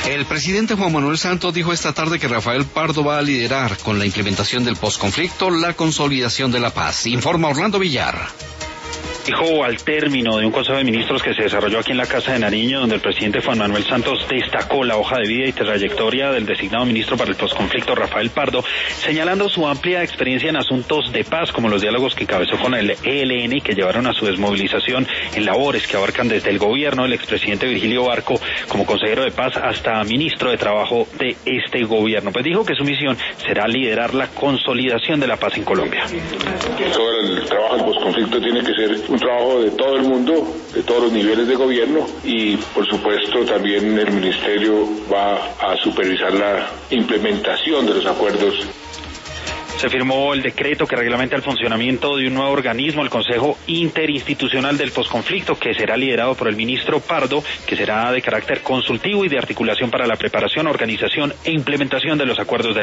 El presidente Juan Manuel Santos dijo esta tarde que Rafael Pardo va a liderar con la implementación del posconflicto la consolidación de la paz. Informa Orlando Villar. Dijo al término de un Consejo de Ministros que se desarrolló aquí en la Casa de Nariño, donde el presidente Juan Manuel Santos destacó la hoja de vida y trayectoria del designado ministro para el posconflicto Rafael Pardo, señalando su amplia experiencia en asuntos de paz, como los diálogos que encabezó con el ELN y que llevaron a su desmovilización en labores que abarcan desde el gobierno del expresidente Virgilio Barco como consejero de paz hasta ministro de Trabajo de este gobierno. Pues dijo que su misión será liderar la consolidación de la paz en Colombia. Todo el trabajo del posconflicto tiene que ser un trabajo de todo el mundo, de todos los niveles de gobierno, y por supuesto también el ministerio va a supervisar la implementación de los acuerdos. Se firmó el decreto que reglamenta el funcionamiento de un nuevo organismo, el Consejo Interinstitucional del Posconflicto, que será liderado por el ministro Pardo, que será de carácter consultivo y de articulación para la preparación, organización e implementación de los acuerdos de